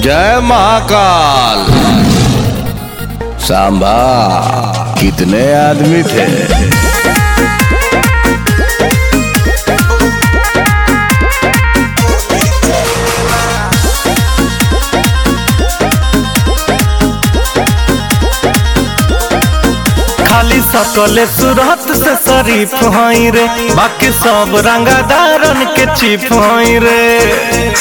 जय महाकाल। सांबा कितने आदमी थे? खाली सकले सूरत से शरीफ हई रे, बाकी सब रंगदारन के चीफ हई रे।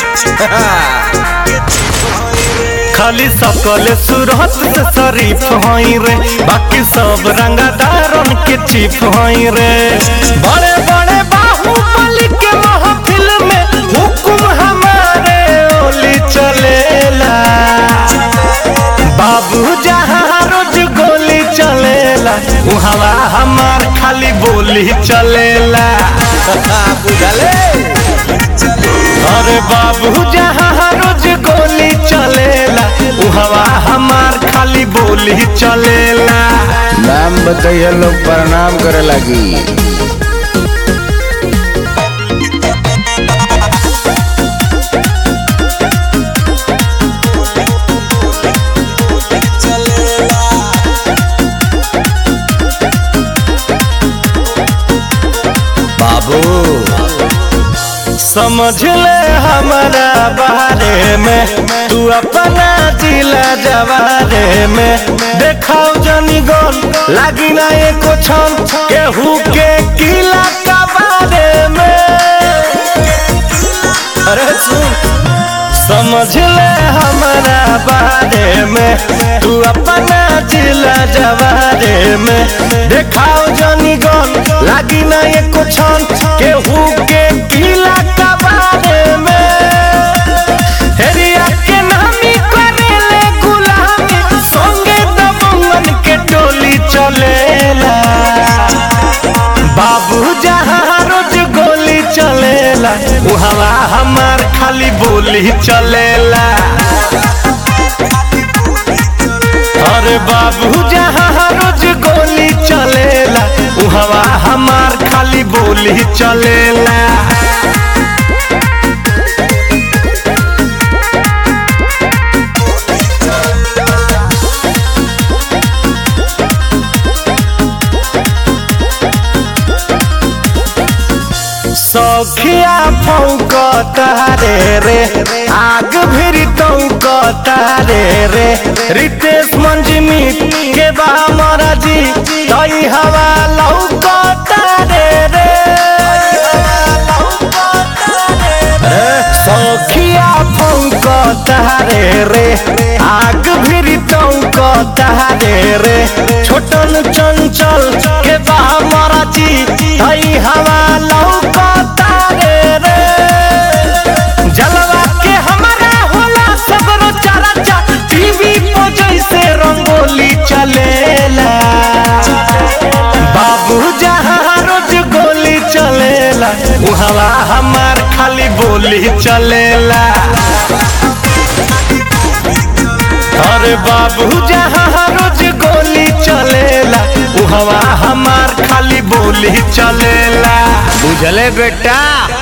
खाली सकले सूरत से शरीफ हई रे, बाकी सब रंगदारन के चीफ हई रे। बड़े बड़े बाहुबली के महफिल में हुकुम हमारे ओली चलेला। बाबू जहाँ रोज गोली चलेला, हवा हमार खाली बोली चलेला। बुझले? अरे बाबू जहाँ रोज गोली चलेला, हवा हमार खाली बोली चलेला। नाम बताइए, लोग प्रणाम करे लगी। समझ ले हमारा बारे में, तू अपना जिला जवारे में। देखाओ जनी गन लागी ना एको छन, केहू के किला का बारे में। अरे सुन, समझ ले हमारा बारे में, तू अपना जिला जवारे में। देखाओ जनी गन लागी ना एको छन, केहू के किला का बारे में। हेरिया के नामी करेले गुलामी, संगे दबंगन के टोली चलेला। बाबू जहाँ रोज गोली चलेला, हवा हमार खाली बोली चलेला। अरे बाबू जहाँ रोज गोली चलेला, हवा हमार खाली बोली चलेला। सखिया फौकतारे रे, आग भिरी तौकतारे रे। रितेश मंजिमी के बा मराजी, तई हवा लौकतारे रे। सखिया फौकतारे रे, आग भिरी तौकतारे रे। छोटन चंचल के बा मराजी, तई हवा लौकतारे रे। जलवा के हमारा होला सगरो चर्चा, टीवी पे जैसे रंगोली चलेला। बाबू जहाँ रोज गोली चलेला, हवा हमार खाली बोली चलेला। अरे बाबू जहाँ रोज गोली चलेला, हवा हमार खाली बोली चलेला। बुझले बेटा?